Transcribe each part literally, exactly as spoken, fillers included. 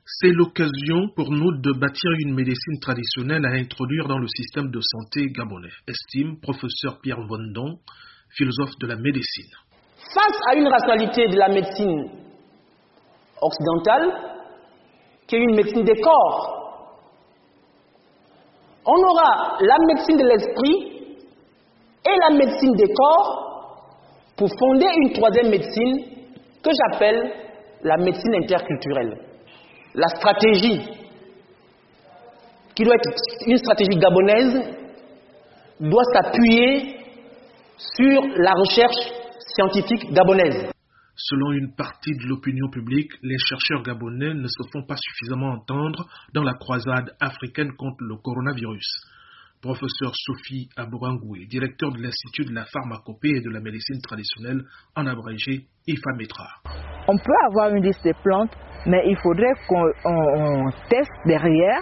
C'est l'occasion pour nous de bâtir une médecine traditionnelle à introduire dans le système de santé gabonais, estime professeur Pierre Vondon, philosophe de la médecine. Face à une rationalité de la médecine occidentale, qui est une médecine des corps, on aura la médecine de l'esprit et la médecine des corps pour fonder une troisième médecine que j'appelle la médecine interculturelle. La stratégie, qui doit être une stratégie gabonaise, doit s'appuyer sur la recherche scientifique gabonaise. Selon une partie de l'opinion publique, les chercheurs gabonais ne se font pas suffisamment entendre dans la croisade africaine contre le coronavirus. Professeur Sophie Abourangoué, directeur de l'Institut de la pharmacopée et de la médecine traditionnelle, en abrégé IFAMETRA. On peut avoir une liste de plantes, mais il faudrait qu'on on, on teste derrière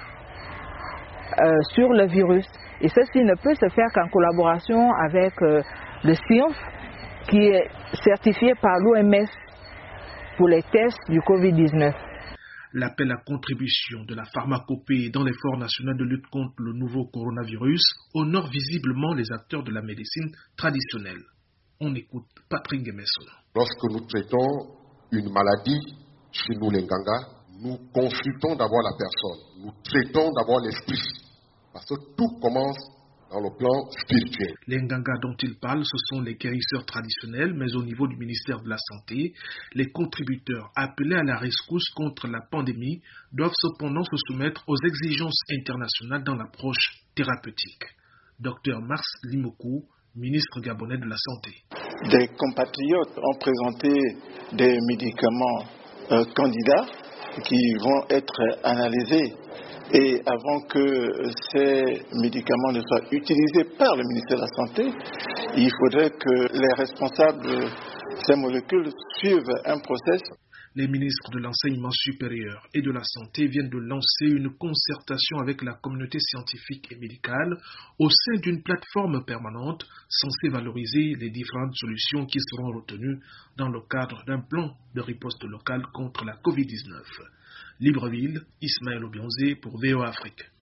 euh, sur le virus. Et ceci ne peut se faire qu'en collaboration avec euh, le C I N F, qui est certifié par l'O M S pour les tests du covid dix-neuf. L'appel à contribution de la pharmacopée dans l'effort national de lutte contre le nouveau coronavirus honore visiblement les acteurs de la médecine traditionnelle. On écoute Patrick Gemesson. Lorsque nous traitons une maladie, chez nous les Nganga, nous consultons d'abord la personne, nous traitons d'abord l'esprit, parce que tout commence dans le plan spirituel. Les Nganga dont il parle, ce sont les guérisseurs traditionnels, mais au niveau du ministère de la Santé, les contributeurs appelés à la rescousse contre la pandémie doivent cependant se soumettre aux exigences internationales dans l'approche thérapeutique. Docteur Mars Limokou, ministre gabonais de la Santé. Des compatriotes ont présenté des médicaments euh, candidats qui vont être analysés. Et avant que ces médicaments ne soient utilisés par le ministère de la Santé, il faudrait que les responsables de ces molécules suivent un process. Les ministres de l'enseignement supérieur et de la santé viennent de lancer une concertation avec la communauté scientifique et médicale au sein d'une plateforme permanente censée valoriser les différentes solutions qui seront retenues dans le cadre d'un plan de riposte locale contre la covid dix-neuf. Libreville, Ismaël Obionzé pour V O Afrique.